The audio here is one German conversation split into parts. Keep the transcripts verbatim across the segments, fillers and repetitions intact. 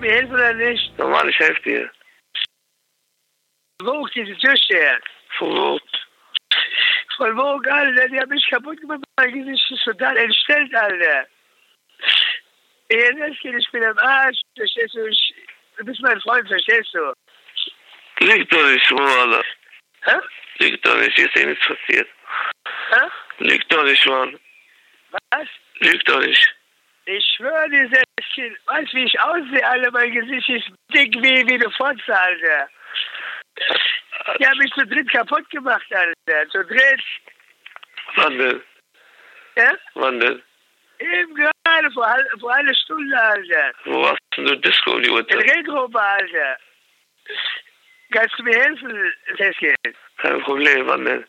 mir helfen oder nicht? Normal, ich helfe dir. Wo ist diese Tür her? Von wo? Von wo, Alter? Die haben mich kaputt gemacht. Mein Gesicht ist total entstellt, Alter. Ich bin am Arsch. Verstehst du? Ich, du bist mein Freund, verstehst du? Liegt doch nicht, wo, Alter. Hä? Liegt doch nicht, hier ist eh nichts passiert. Hä? Liegt doch nicht, Mann. Was? Liegt doch nicht. Ich schwöre dir, Kind. Weißt du, wie ich aussehe, Alter? Mein Gesicht ist dick wie, wie eine Fotze, Alter. Die haben mich zu dritt kaputt gemacht, Alter. Zu dritt. Wann denn? Ja? Wann denn? Eben gerade, vor, vor einer Stunde, Alter. Wo warst du denn Disco um die In Uhrzeit? Regengruppe, Alter. Kannst du mir helfen, Seskin? Kein Problem, wann denn?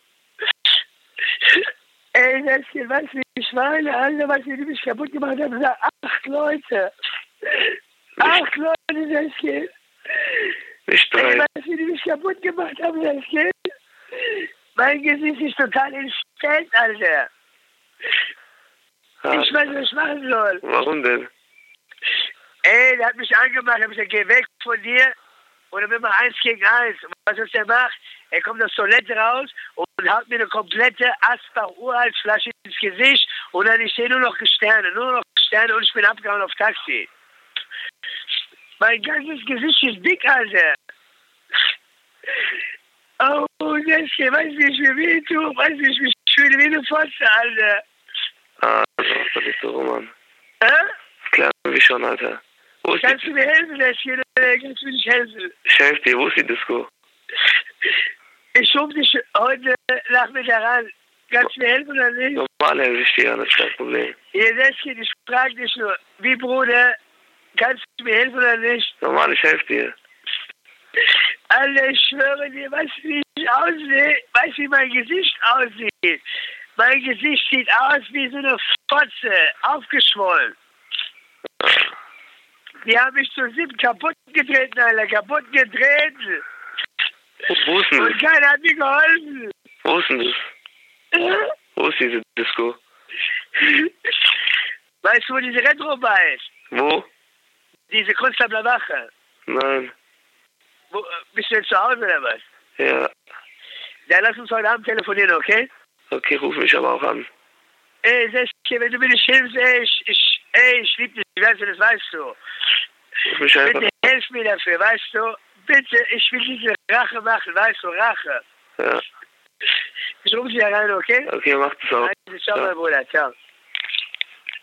Ey, Seskin, weißt du, wie ich meine, Alter, was die mich kaputt gemacht haben? Da acht Leute. Acht Leute, Seskin. Nicht drei. Ey, weißt du, die mich kaputt gemacht haben, Seskin? Mein Gesicht ist total entstellt, Alter. Ah, Ich weiß nicht, was ich machen soll. warum denn? Ey, der hat mich angemacht, hab ich gesagt, geh weg von dir. Und dann will man eins gegen eins. Und was ist der macht? Er kommt aus der Toilette raus und haut mir eine komplette Asbach-Uralt-Flasche ins Gesicht. Und dann ich sehe nur noch Sterne, nur noch Sterne und ich bin abgehauen auf Taxi. Mein ganzes Gesicht ist dick, Alter. Oh, Neske, weißt du, wie ich mir weh tue? Weißt du, wie ich mich fühle wie eine Fotze, Alter. Ah, das ist doch nicht so, Mann. Hä? Klar, wie schon, Alter. Wo ist Kannst die? du mir helfen, Neske? Kannst du mir nicht helfen? Ich helfe dir, wo ist die Disco? Ich rufe dich heute Nachmittag an. Kannst du mir helfen oder nicht? Normal helfe ich dir, das ist kein Problem. Ihr Neske, ich frage dich nur, wie Bruder, kannst du mir helfen oder nicht? Normal, ich helfe dir. Alter, ich schwöre dir, weißt du, wie ich aussehe? Weißt du, wie mein Gesicht aussieht? Mein Gesicht sieht aus wie so eine Fotze, aufgeschwollen. Die haben mich zu sieben kaputt gedreht, Alter, kaputt gedreht. Wo, wo ist denn Und das? keiner hat mir geholfen. Wo ist denn das? Äh? Wo ist diese Disco? Weißt du, wo diese Retro-Bar ist? Wo? Diese Kunstabler Wache. Nein. Wo, äh, bist du jetzt zu Hause oder was? Ja. Dann lass uns heute Abend telefonieren, okay? Okay, ruf mich aber auch an. Ey, Seskie, wenn du mir nicht hilfst, ey, ich, ich, ey, ich lieb dich, weißt du, das weißt du. Ruf mich einfach. Bitte helf mir dafür, weißt du? Bitte, ich will diese Rache machen, weißt du, Rache. Ja. Ich rufe dich rein, okay? Okay, mach das auch. Also, ciao, mein Bruder, ciao.